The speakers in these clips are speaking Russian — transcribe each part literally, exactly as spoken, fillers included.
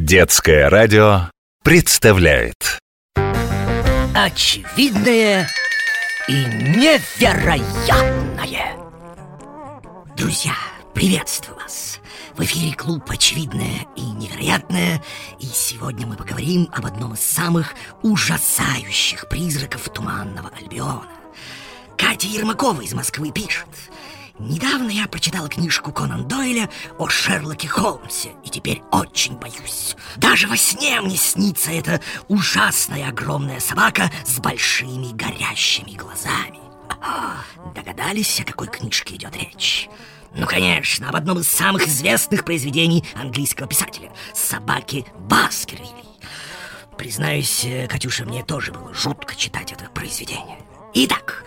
Детское радио представляет Очевидное и невероятное. Друзья, приветствую вас! В эфире клуб «Очевидное и невероятное», и сегодня мы поговорим об одном из самых ужасающих призраков Туманного Альбиона. Катя Ермакова из Москвы пишет: недавно я прочитала книжку Конан Дойля о Шерлоке Холмсе, и теперь очень боюсь. Даже во сне мне снится эта ужасная огромная собака с большими горящими глазами. А, догадались, о какой книжке идет речь? Ну, конечно, об одном из самых известных произведений английского писателя — «Собаки Баскервилей». Признаюсь, Катюша, мне тоже было жутко читать это произведение. Итак,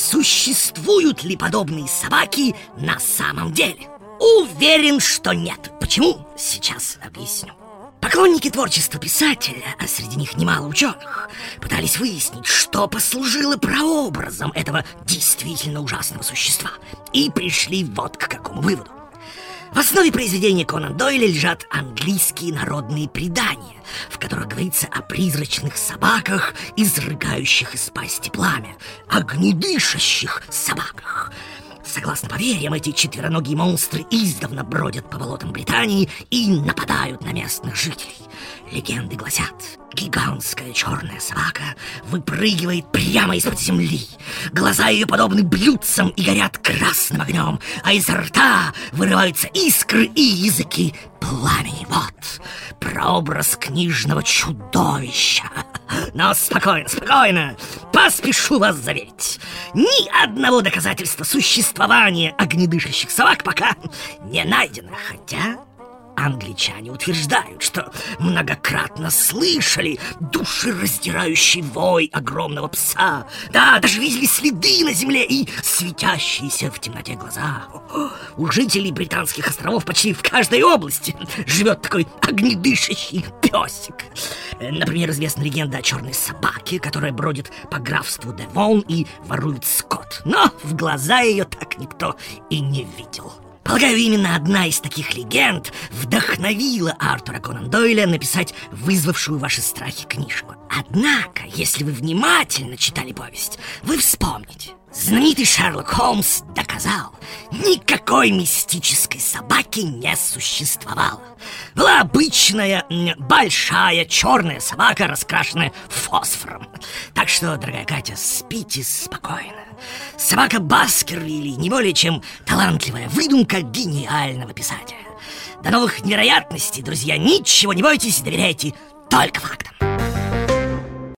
существуют ли подобные собаки на самом деле? Уверен, что нет. Почему? Сейчас объясню. Поклонники творчества писателя, а среди них немало ученых, пытались выяснить, что послужило прообразом этого действительно ужасного существа, и пришли вот к какому выводу. В основе произведения Конана Дойля лежат английские народные предания, в которых говорится о призрачных собаках, изрыгающих из пасти пламя, огнедышащих собаках. Согласно поверьям, эти четвероногие монстры издавна бродят по болотам Британии и нападают на местных жителей. Легенды гласят, гигантская черная собака выпрыгивает прямо из-под земли. Глаза ее подобны блюдцам и горят красным огнем, а изо рта вырываются искры и языки пламени. Вот прообраз книжного чудовища. Но спокойно, спокойно, поспешу вас заверить, ни одного доказательства существования огнедышащих собак пока не найдено. Хотя англичане утверждают, что многократно слышали душераздирающий вой огромного пса. Да, даже видели следы на земле и светящиеся в темноте глаза. У жителей Британских островов почти в каждой области живет такой огнедышащий песик. Например, известна легенда о черной собаке, которая бродит по графству Девон и ворует скот. Но в глаза ее так никто и не видел. Полагаю, именно одна из таких легенд вдохновила Артура Конан Дойля написать вызвавшую ваши страхи книжку. Однако, если вы внимательно читали повесть, вы вспомните. Знаменитый Шерлок Холмс доказал, никакой мистической собаки не существовало. Была обычная, большая, черная собака, раскрашенная фосфором. Так что, дорогая Катя, спите спокойно. Собака Баскервилей не более чем талантливая выдумка гениального писателя. До новых невероятностей, друзья, ничего не бойтесь, доверяйте только фактам.